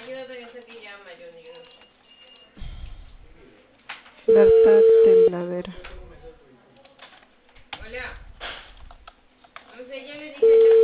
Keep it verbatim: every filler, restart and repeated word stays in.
ayúdate que sé que llama, Johnny, yo no sé. Berta Tembladera. Hola. No sé, yo le dije a